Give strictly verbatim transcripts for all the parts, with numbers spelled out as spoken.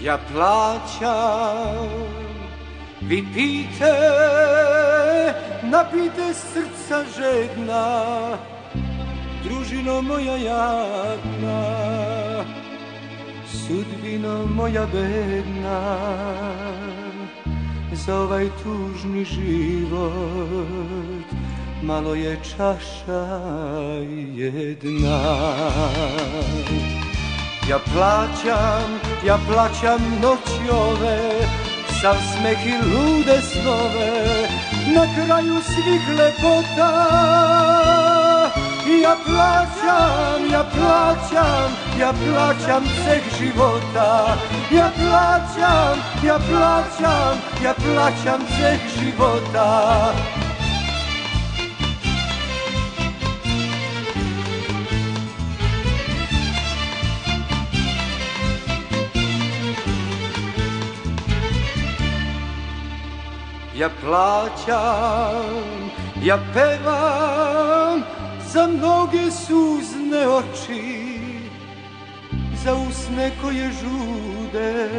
Ja plaćam, vi pijte, napijte srca žedna, družino moja jadna, sudbino moja bedna, za ovaj tužni život malo je čaša jedna. Ja plaćam, ja plaćam noći ove, sav smeh i lude snove, na kraju svih lepota. Ja plaćam, ja plaćam, ja plaćam ceh života. Ja plaćam, ja plaćam, ja plaćam ceh života. Ja plaćam, ja pevam za mnoge suzne oči, za usne koje žude,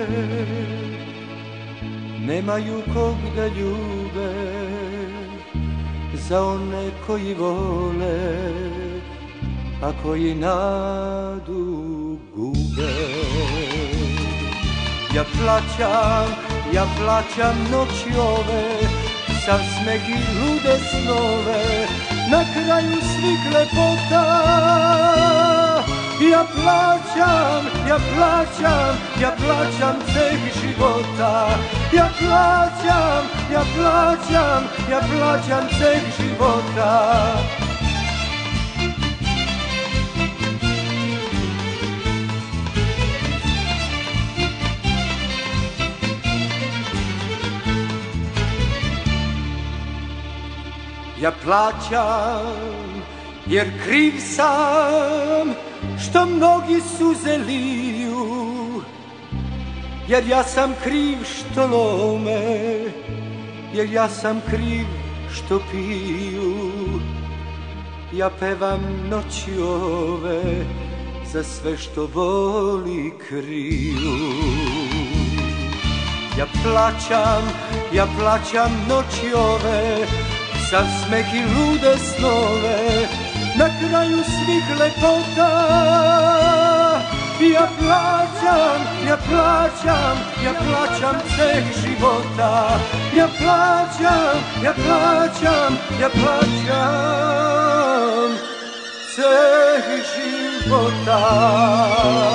nemaju kog da ljube, za one koji vole, a koji nadu gube. Ja plaćam, ja plaćam noći ove, sav smeh i lude snove, na kraju svih lepota. Ja plaćam, ja plaćam, ja plaćam ceh života. Ja plaćam, ja plaćam, ja plaćam ceh života. Ja plaćam, jer kriv sam što mnogi suze liju, jer ja sam kriv što lome, jer ja sam kriv što piju. Ja pevam noći ove za sve što voli kriju. Ja plaćam, ja plaćam noći ove, sav smeh i lude snove, na kraju svih lepota. Ja plaćam, ja plaćam, ja plaćam ceh života. Ja plaćam, ja plaćam, ja plaćam ceh života.